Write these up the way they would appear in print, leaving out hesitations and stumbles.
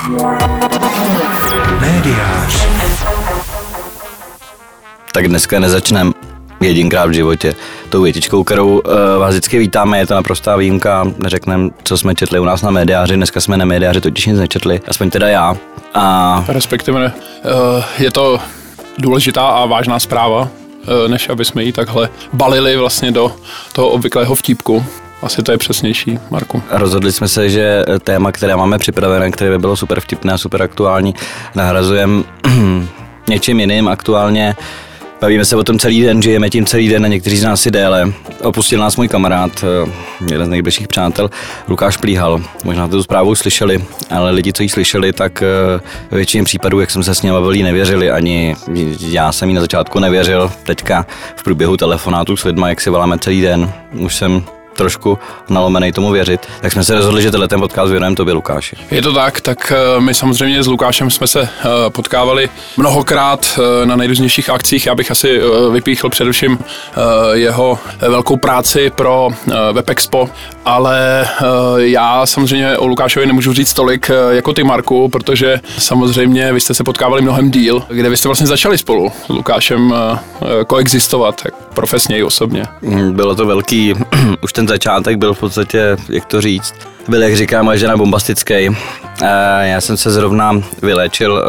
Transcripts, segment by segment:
Médiář. Tak dneska nezačneme jedinkrát v životě tou větičkou, kterou vás vždycky vítáme, je to naprostá výjimka, neřekneme, co jsme četli u nás na Médiáři, dneska jsme na Médiáři totiž nic nečetli, aspoň teda já. Respektive je to důležitá a vážná zpráva, než aby jsme ji takhle balili vlastně do toho obvyklého vtípku. Asi to je přesnější, Marku. Rozhodli jsme se, že téma, které máme připravené, které by bylo super vtipné a super aktuální, nahrazujeme něčím jiným aktuálně. Bavíme se o tom celý den, žijeme tím celý den a někteří z nás si déle. Opustil nás můj kamarád, jeden z nejbližších přátel, Lukáš Plíhal. Možná tu zprávu slyšeli, ale lidi, co ji slyšeli, tak ve většině případů, jak jsem se s ním bavil, nevěřili. Ani já jsem jí na začátku nevěřil. Teďka v průběhu telefonátů s lidma, jak si voláme celý den, už jsem trošku nalomenej tomu věřit, tak jsme se rozhodli, že tenhle podcast věnujeme tobě, Lukáši. Je to tak my samozřejmě s Lukášem jsme se potkávali mnohokrát na nejrůznějších akcích. Já bych asi vypíchl především jeho velkou práci pro WebExpo, ale já samozřejmě o Lukášovi nemůžu říct tolik jako ty, Marku, protože samozřejmě vy jste se potkávali mnohem díl, kde vy jste vlastně začali spolu s Lukášem koexistovat, profesně i osobně. Bylo to velký, už ten začátek byl v podstatě, jak to říct, byl, jak říká moje žena, bombastický. Já jsem se zrovna vyléčil,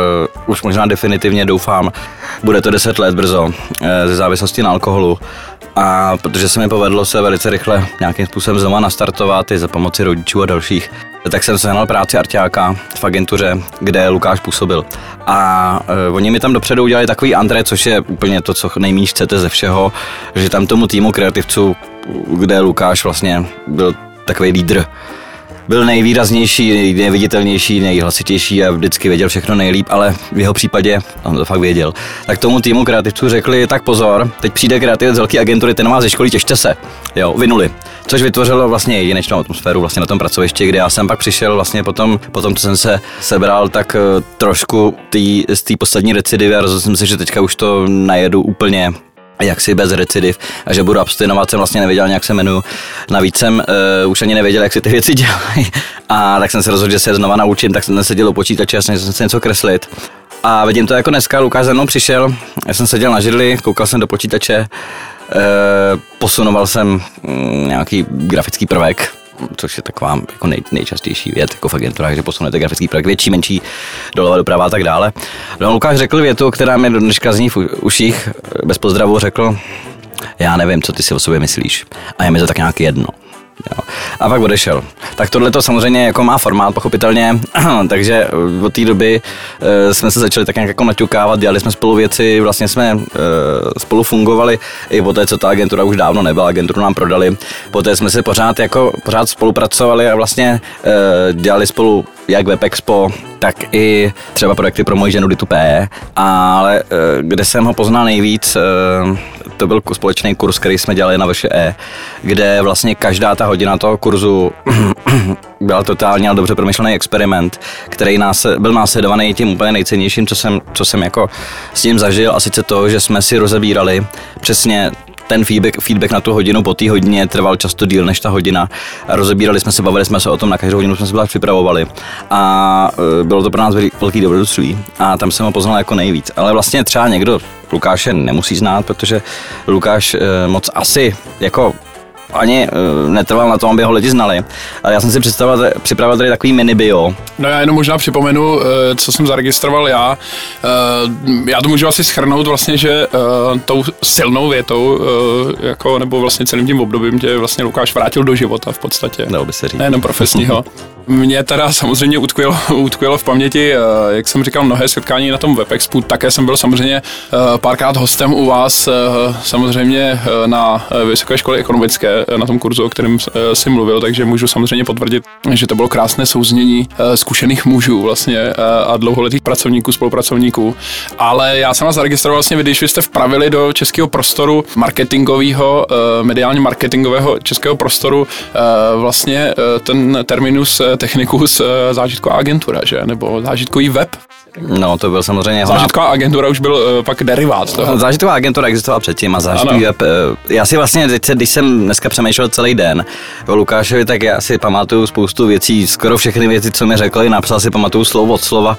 už možná definitivně doufám, bude to 10 let brzo, ze závislosti na alkoholu. A protože se mi povedlo se velice rychle nějakým způsobem znova nastartovat i za pomoci rodičů a dalších, tak jsem sehnal práci arťáka v agentuře, kde Lukáš působil. A oni mi tam dopředu udělali takový antré, což je úplně to, co nejméně chcete ze všeho, že tam tomu týmu kreativců, kde Lukáš vlastně byl takový lídr, byl nejvýraznější, nejviditelnější, nejhlasitější a vždycky věděl všechno nejlíp, ale v jeho případě on to fakt věděl. Tak tomu týmu kreativců řekli, tak pozor, teď přijde kreativec z velké agentury, ten má ze školy, těšte se. Jo, vynuli. Což vytvořilo vlastně jedinečnou atmosféru vlastně na tom pracovišti, kde já jsem pak přišel vlastně potom co jsem se sebral, tak trošku z té poslední recidivy a rozhodl jsem si, že teďka už to najedu úplně jaksi bez recidiv a že budu abstinovat, jsem vlastně nevěděl, jak se jmenuju. Navíc jsem už ani nevěděl, jak si ty věci dělají. A tak jsem se rozhodl, že se znova naučím, tak jsem seděl u počítače a snažil jsem se něco kreslit. A vidím to jako dneska, Lukáš za mnou přišel, já jsem seděl na židli, koukal jsem do počítače, posunoval jsem nějaký grafický prvek, což je taková jako nejčastější věc jako v agenturách, že posunete grafický projekt větší, menší, doleva, doprava a tak dále. No, Lukáš řekl větu, která mi do dneška zní v uších, bez pozdravu řekl, já nevím, co ty si o sobě myslíš a je mi to tak nějak jedno. Jo. A pak odešel. Tak tohle to samozřejmě jako má formát, pochopitelně, takže od té doby jsme se začali tak nějak jako naťukávat, dělali jsme spolu věci, vlastně jsme spolu fungovali i poté, co ta agentura už dávno nebyla, agenturu nám prodali, poté jsme se pořád spolupracovali a vlastně dělali spolu jak WebExpo, tak i třeba projekty pro moji ženu Ditu P. Ale kde jsem ho poznal nejvíc, to byl společný kurz, který jsme dělali na VŠE, kde vlastně každá ta hodina toho kurzu byla totálně dobře promyšlený experiment, který byl následovaný tím úplně nejcennějším, co jsem jako s tím zažil, a sice to, že jsme si rozebírali přesně ten feedback na tu hodinu po té hodině trval často díl než ta hodina. Rozebírali jsme se, bavili jsme se o tom, na každou hodinu jsme se připravovali a bylo to pro nás velký dobrodružství a tam jsem ho poznal jako nejvíc. Ale vlastně třeba někdo Lukáše nemusí znát, protože Lukáš moc asi jako ani netrval na tom, aby ho lidi znali. Ale já jsem si připravil tady takový mini bio. No já jenom možná připomenu, co jsem zaregistroval já. Já to můžu asi shrnout vlastně, že tou silnou větou, jako, nebo vlastně celým tím obdobím, tě vlastně Lukáš vrátil do života v podstatě. Dalo by se říct. Nejenom profesního. Mě teda samozřejmě utkvělo v paměti, jak jsem říkal, mnohé setkání na tom WebExpu. Také jsem byl samozřejmě párkrát hostem u vás, samozřejmě na Vysoké škole ekonomické, na tom kurzu, o kterém si mluvil, takže můžu samozřejmě potvrdit, že to bylo krásné souznění zkušených mužů vlastně a dlouholetých pracovníků, spolupracovníků. Ale já jsem vás zaregistroval vlastně, když vy jste vpravili do českého prostoru marketingového, mediálně marketingového českého prostoru vlastně ten terminus technicus zážitková agentura, že? Nebo zážitkový web. No, to byl samozřejmě... Zážitková agentura už byl pak derivát toho. Zážitková agentura existovala předtím a zážitkový web. Já si vlastně, když jsem dneska přemýšlel celý den o Lukášovi, tak já si pamatuju spoustu věcí, skoro všechny věci, co mi řekl, i napsal si pamatuju slovo od slova.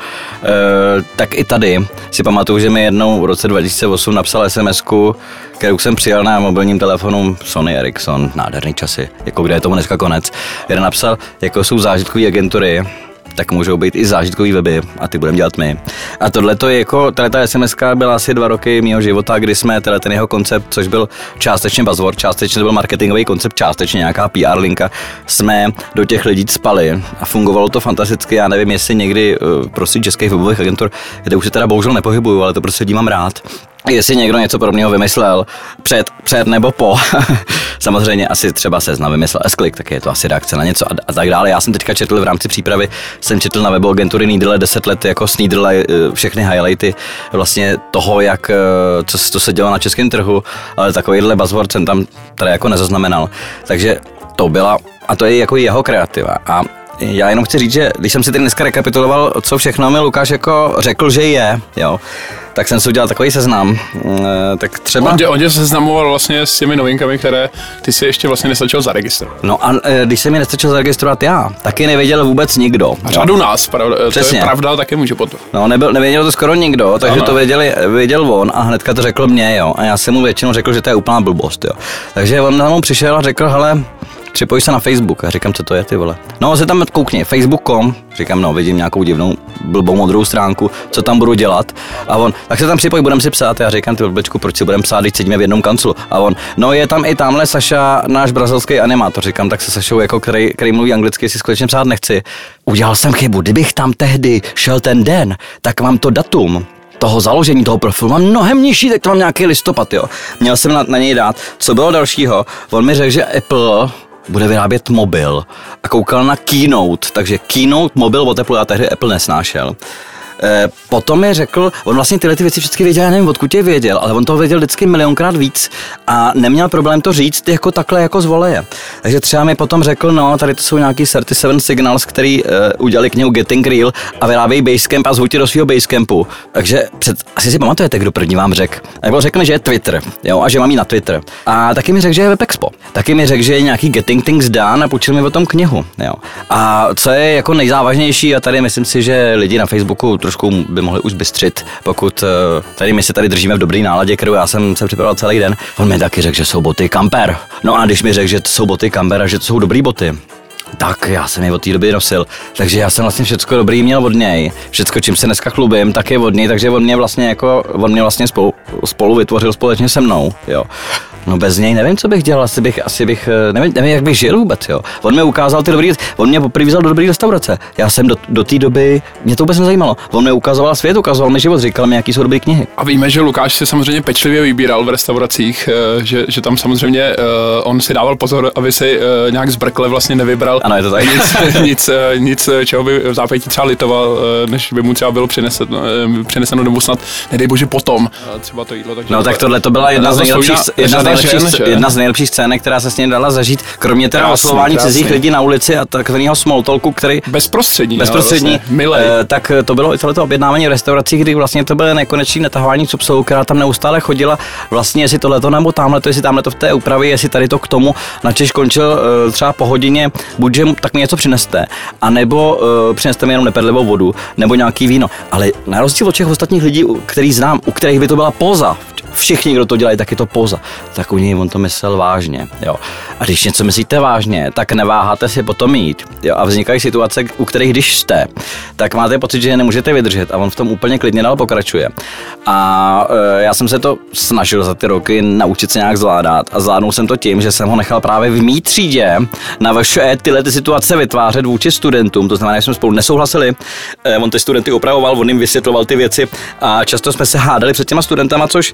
Tak i tady si pamatuju, že mi jednou v roce 2008 napsal SMS-ku, kterou jsem přijal na mobilním telefonu Sony Ericsson, nádherný časy, jako kde je tomu dneska konec, kde napsal, jako jsou zážitkové agentury, tak můžou být i zážitkový weby a ty budeme dělat my. A tohleto je jako, tato SMS-ka byla asi 2 roky mého života, kdy jsme ten jeho koncept, což byl částečně buzzword, částečně to byl marketingový koncept, částečně nějaká PR linka, jsme do těch lidí spali a fungovalo to fantasticky. Já nevím, jestli někdy prostě českých webových agentur, kde už se teda bohužel nepohybuju, ale to prostě lidi mám rád. Jestli někdo něco podobného vymyslel před nebo po, samozřejmě asi třeba Seznam vymyslel S-Click, tak je to asi reakce na něco a tak dále. Já jsem teďka četl v rámci přípravy, jsem četl na webu agentury Needle 10 let jako s Needle všechny highlighty vlastně toho, jak, co se dělo na českém trhu, ale takovýhle buzzword jsem tam teda jako nezaznamenal. Takže to byla, a to je jako jeho kreativa. A já jenom chci říct, že když jsem si teď dneska rekapituloval, co všechno mi Lukáš jako řekl, že je, jo, tak jsem si udělal takový seznam, tak třeba... On tě seznamoval vlastně s těmi novinkami, které ty si ještě vlastně nestačil zaregistrovat. No a když jsem je nestačil zaregistrovat já, taky nevěděl vůbec nikdo. A řadu nás, to je pravda, taky může potvrdit. No nevěděl to skoro nikdo, takže ano. To věděl on a hnedka to řekl mě, jo, a já jsem mu většinou řekl, že to je úplná blbost, jo. Takže on na mnou přišel a řekl, hele, připoj se na Facebook. A říkám, co to je, ty vole. No, se tam koukni, facebook.com, říkám, no, vidím nějakou divnou, blbou modrou stránku, co tam budu dělat. A on, tak se tam připoj, budem si psát. Já říkám, ty blbečku, proč si budem psát, když sedíme v jednom kanclu. A on, no, je tam i tamhle Saša, náš brazilský animátor. Říkám, tak se Sašou, jako který mluví anglicky, si skutečně psát nechci. Udělal jsem chybu, kdybych tam tehdy šel ten den, tak mám to datum toho založení toho profilu mám mnohem nižší, tak to mám nějaký listopad, jo. Měl jsem na něj dát. Co bylo dalšího? On mi řekl, že Apple bude vyrábět mobil a koukal na Keynote, takže Keynote mobil od Apple, já tehdy Apple nesnášel. Potom mi řekl, on vlastně tyhle ty věci všechny věděl, já nevím, odkud je věděl, ale on toho věděl vždycky milionkrát víc a neměl problém to říct jako takhle jako z voleje. Takže třeba mi potom řekl, no, tady to jsou nějaký 37 Signals, který udělali knihu Getting Real a vyrábějí Basecamp a zvou tě do svého Basecampu. Takže asi si pamatujete, kdo první vám řekl. Nebo řekl mi, že je Twitter, jo, a že mám jít na Twitter. A taky mi řekl, že je WebExpo. Taky mi řekl, že je nějaký Getting Things Done a půjčil mi o tom knihu, jo. A co je jako nejzávažnější, a tady myslím si, že lidi na Facebooku trošku by mohli už bystřit, pokud tady my se tady držíme v dobrý náladě, kterou já jsem se připravil celý den. On mi taky řekl, že jsou boty Camper. No a když mi řekl, že to jsou boty Camper a že to jsou dobrý boty, tak já jsem je od té doby nosil. Takže já jsem vlastně všecko dobrý měl od něj. Všecko, čím se dneska chlubím, tak je od něj, takže on mě vlastně spolu vytvořil společně se mnou, jo. No bez něj nevím, co bych dělal, asi bych nevím, jak bych žil vůbec, jo. On mi ukázal ty dobrý věci, on mě poprvé vzal do dobrý restaurace. Já jsem do té doby, mě to vůbec nezajímalo. On mi ukazoval svět, ukazoval mi život, říkal mi, jaký jsou dobré knihy. A víme, že Lukáš si samozřejmě pečlivě vybíral v restauracích, že tam samozřejmě on si dával pozor, aby si nějak zbrkle vlastně nevybral. Ano, je to tak. Nic, čeho by v zápětí třeba litoval, než by mu třeba bylo přineseno nebo snad, nedej bože, potom třeba to jídlo. No tak tohle to byla jedna z nejlepších scén, která se s ním dala zažít, kromě teda oslovování cizích lidí na ulici a takového small talku, který bezprostřední, vlastně, tak to bylo i tohleto objednávání v restauracích, kdy vlastně to bylo nekonečné natahování cupsou, která tam neustále chodila, vlastně jestli tohleto nebo tamhle, jestli tamhle to v té úpravě, jestli tady to k tomu, načež končil třeba po hodině, buď že tak mi něco přineste, anebo přineste mi jenom neperlivou vodu, nebo nějaký víno, ale na rozdíl od těch ostatních lidí, který znám, u kterých by to byla póza, všichni, kdo to dělají, tak je to póza, tak u něj on to myslel vážně, jo. A když něco myslíte vážně, tak neváháte si potom jít, jo. A vznikají situace, u kterých když jste, tak máte pocit, že je nemůžete vydržet a on v tom úplně klidně dál pokračuje. A já jsem se to snažil za ty roky naučit se nějak zvládat a zvládnul jsem to tím, že jsem ho nechal právě v mý třídě na VŠE tyhle ty situace vytvářet vůči studentům, to znamená, že jsme spolu nesouhlasili, on ty studenty opravoval, on jim vysvětloval ty věci a často jsme se hádali před těma studentama, což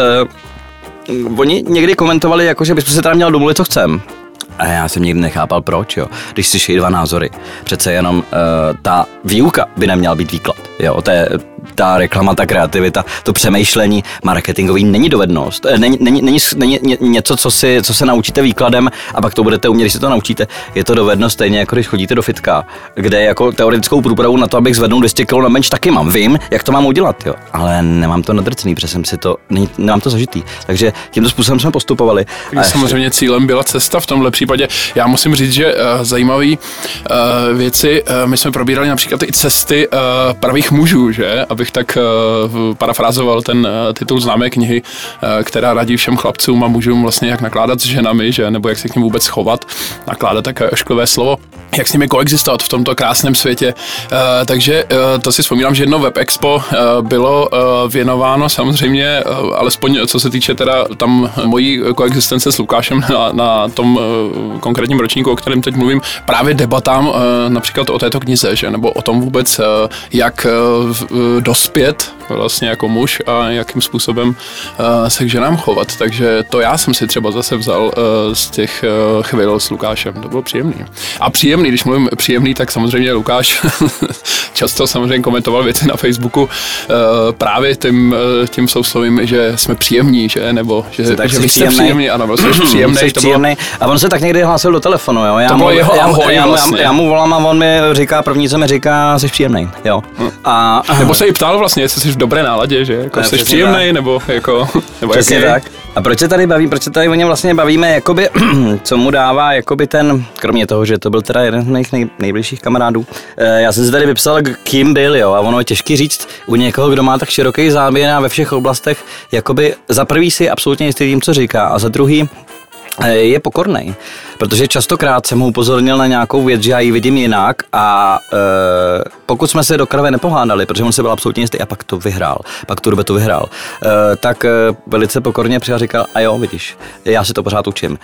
oni někdy komentovali, jako, že bychom se teda měli domluvit, co chcem. A já jsem nikdy nechápal, proč, jo. Když slyší dva názory, přece jenom ta výuka by neměla být výklad, jo. ta reklama, ta kreativita, to přemýšlení marketingový není dovednost. Není něco, co se naučíte výkladem a pak to budete umět, když se to naučíte. Je to dovednost stejně, jako když chodíte do fitka, kde jako teoretickou průpravu na to, abych zvednul 200 kg na bench, taky mám. Vím, jak to mám udělat, jo. Ale nemám to nadrcený, protože nemám to zažitý. Takže tímto způsobem jsme postupovali. Samozřejmě cílem byla cesta v tomhle případě. Já musím říct, že zajímavé věci, my jsme probírali například i cesty pravých mužů, že? Abych tak parafrázoval ten titul známé knihy, která radí všem chlapcům a mužům vlastně jak nakládat s ženami, že? Nebo jak se k nim vůbec chovat, nakládat takové ošklivé slovo, jak s nimi koexistovat v tomto krásném světě. Takže to si vzpomínám, že jedno Web Expo bylo věnováno samozřejmě, alespoň co se týče teda tam mojí koexistence s Lukášem na tom konkrétním ročníku, o kterém teď mluvím, právě debatám například o této knize, že? Nebo o tom vůbec, jak dospět vlastně jako muž a jakým způsobem se k ženám chovat. Takže to já jsem si třeba zase vzal z těch chvil s Lukášem. To bylo příjemný. A příjemný, když mluvím příjemný, tak samozřejmě Lukáš často samozřejmě komentoval věci na Facebooku právě tím souslovím, že jsme příjemní, že? Nebo že vy jste příjemný, ano, vlastně příjemný. A on se tak někdy hlásil do telefonu, jo. Já mu volám a on mi říká, první, co mi říká, jsi příjemný, jo. Nebo se jí ptal vlastně, jestli jsi v dobré náladě, že? Jako jsi příjemný, nebo jako... Nebo přesně tak. A proč se tady o něm vlastně bavíme, jakoby, co mu dává, jakoby ten, kromě toho, že to byl teda jeden z mých nejbližších kamarádů. Já jsem si tady vypsal, kým byl, jo, a ono je těžký říct u někoho, kdo má tak široký záběr a ve všech oblastech, jakoby za prvý si absolutně jistý tím, co říká, a za druhý je pokornej, protože častokrát jsem mu upozornil na nějakou věc, že já ji vidím jinak a pokud jsme se do krve nepohádali, protože on se byl absolutně jistý a pak to vyhrál, pak tu debatu vyhrál, tak velice pokorně přijel a říkal, a jo, vidíš, já si to pořád učím.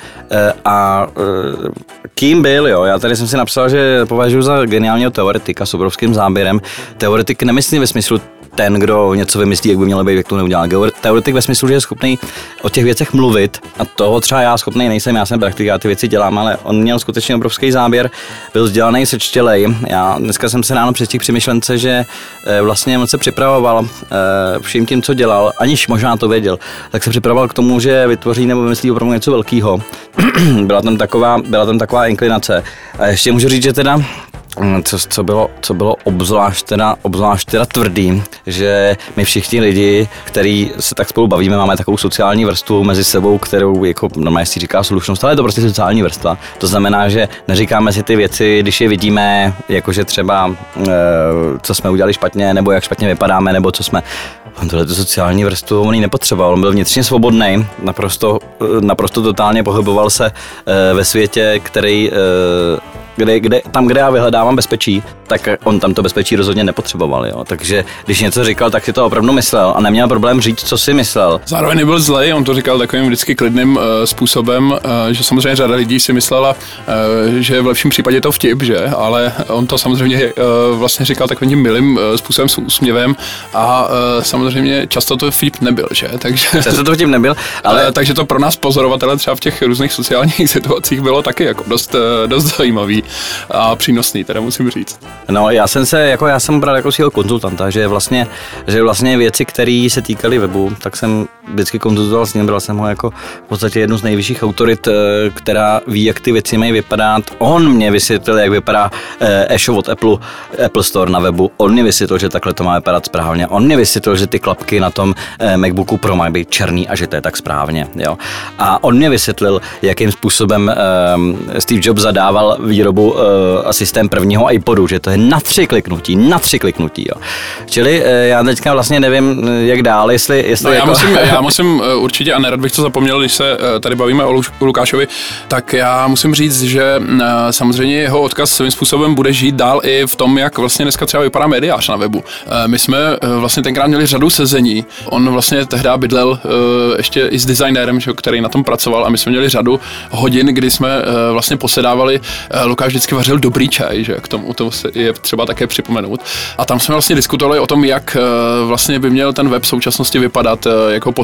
Kým byl, jo, já tady jsem si napsal, že považuji za geniálního teoretika s obrovským záběrem. Teoretik nemyslím ve smyslu ten, kdo něco vymyslí, jak by mělo být, jak to neudělá. Teoretik ve smyslu, že je schopný o těch věcech mluvit a toho třeba já schopný nejsem, já jsem praktik, já ty věci dělám, ale on měl skutečně obrovský záběr, byl vzdělaný, sečtělej. Já dneska jsem se ráno přestihl při myšlence, že vlastně on se připravoval vším tím, co dělal, aniž možná to věděl, tak se připravoval k tomu, že vytvoří nebo vymyslí opravdu něco velkého. Byla tam taková inklinace. A ještě můžu říct, že teda co bylo obzvlášť teda tvrdý, že my všichni lidi, který se tak spolu bavíme, máme takovou sociální vrstvu mezi sebou, kterou jako normálně si říká slušnost, ale je to prostě sociální vrstva. To znamená, že neříkáme si ty věci, když je vidíme, jakože třeba co jsme udělali špatně, nebo jak špatně vypadáme, nebo co jsme. On tohleto sociální vrstvu, on ji nepotřeboval, on byl vnitřně svobodný, naprosto totálně pohyboval se ve světě, který kde já vyhledávám bezpečí, tak on tam to bezpečí rozhodně nepotřeboval, jo. Takže když něco říkal, tak si to opravdu myslel a neměl problém říct, co si myslel. Zároveň nebyl zlej, on to říkal takovým vždycky klidným způsobem, že samozřejmě řada lidí si myslela, že v lepším případě je to vtip, že? Ale on to samozřejmě vlastně říkal takovým milým způsobem s úsměvem a samozřejmě často to vtip nebyl, že? Takže často to vtip nebyl, ale takže to pro nás pozorovatele třeba v těch různých sociálních situacích bylo taky jako dost zajímavý a přínosný, teda musím říct. No, já jsem bral jako svého konzultanta, že vlastně věci, které se týkaly webu, tak jsem vždycky konzultoval s ním, bral jsem ho jako v podstatě jednu z nejvyšších autorit, která ví, jak ty věci mají vypadat. On mě vysvětlil, jak vypadá e-shop od Apple Store na webu. On mě vysvětlil, že takhle to má vypadat správně. On mě vysvětlil, že ty klapky na tom MacBooku Pro mají být černý a že to je tak správně. Jo. A on mě vysvětlil, jakým způsobem Steve Jobs zadával výrobu a systém prvního iPodu, že to je na tři kliknutí, jo. Čili já teďka vlastně nevím, jak dál, jestli no, já musím určitě, a nerad bych to zapomněl, když se tady bavíme o Lukášovi, tak já musím říct, že samozřejmě jeho odkaz svým způsobem bude žít dál i v tom, jak vlastně dneska třeba vypadá médiář na webu. My jsme vlastně tenkrát měli řadu sezení, on vlastně tehdy bydlel ještě i s designérem, který na tom pracoval, a my jsme měli řadu hodin, kdy jsme vlastně posedávali. Lukáš vždycky vařil dobrý čaj, že k tomu to je třeba také připomenout. A tam jsme vlastně diskutovali o tom, jak vlastně by měl ten web v současnosti vypadat, jak ho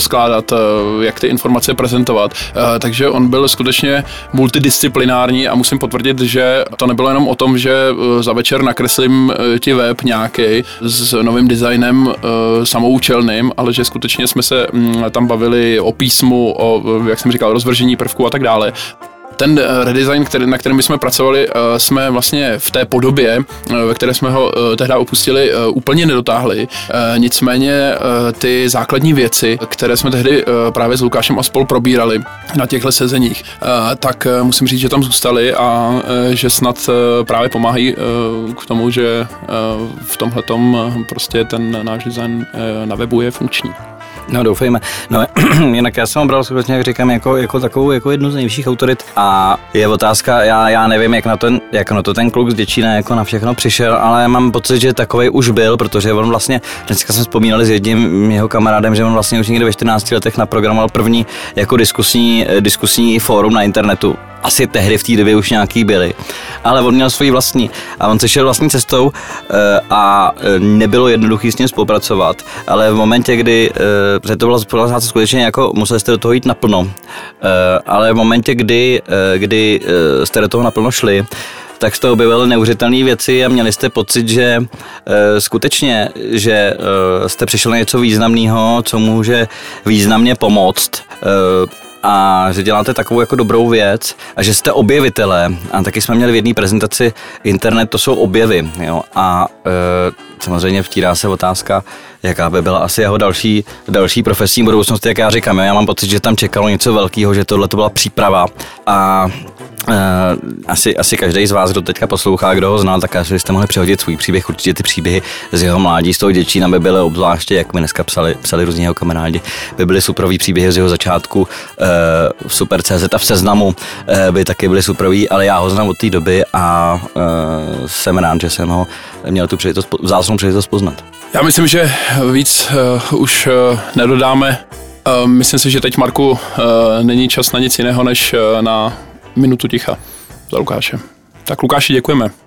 poskládat, jak ty informace prezentovat. Takže on byl skutečně multidisciplinární a musím potvrdit, že to nebylo jenom o tom, že za večer nakreslím ti web nějaký s novým designem samoučelným, ale že skutečně jsme se tam bavili o písmu, o, jak jsem říkal, rozvržení prvků a tak dále. Ten redesign, na kterém jsme pracovali, jsme vlastně v té podobě, ve které jsme ho tehdy opustili, úplně nedotáhli. Nicméně ty základní věci, které jsme tehdy právě s Lukášem a spol probírali na těchto sezeních, tak musím říct, že tam zůstaly a že snad právě pomáhají k tomu, že v tomhletom prostě ten náš design na webu je funkční. No doufejme. No jinak já jsem ho bral skutečně, jak říkám, jako takovou jako jednu z nejvyšších autorit a je otázka, já nevím, jak na to ten kluk z Děčína jako na všechno přišel, ale mám pocit, že takovej už byl, protože on vlastně, dneska jsme vzpomínali s jedním jeho kamarádem, že on vlastně už někdy ve 14 letech naprogramoval první jako diskusní fórum na internetu. Asi tehdy v té době už nějaký byly, ale on měl svoji vlastní a on se šel vlastní cestou a nebylo jednoduchý s ním spolupracovat, ale v momentě, kdy to byla spolupráce skutečně jako museli jste do toho jít naplno, ale v momentě, kdy jste do toho naplno šli, tak jste objevili neuvěřitelné věci a měli jste pocit, že skutečně, že jste přišli na něco významného, co může významně pomoct, a že děláte takovou jako dobrou věc a že jste objevitelé. A taky jsme měli v jedné prezentaci internet, to jsou objevy. Jo? A samozřejmě vtírá se otázka, jaká by byla asi jeho další profesní budoucnost, jak já říkám. Já mám pocit, že tam čekalo něco velkého, že tohle to byla příprava a asi každý z vás, kdo teďka poslouchá, kdo ho zná, tak asi jste mohli přehodit svůj příběh. Určitě ty příběhy z jeho mládí, z toho Děčína by byly obzvláště, jak mi dneska psali různí jeho kamarádi, by byly superový příběhy z jeho začátku v Super.cz a v Seznamu by taky byly superový, ale já ho znám od té doby a jsem rád, že jsem ho měl tu vzácnou příležitost poznat. Já myslím, že víc už nedodáme. Myslím si, že teď, Marku, není čas na nic jiného, než na minutu ticha za Lukáše. Tak Lukáši, děkujeme.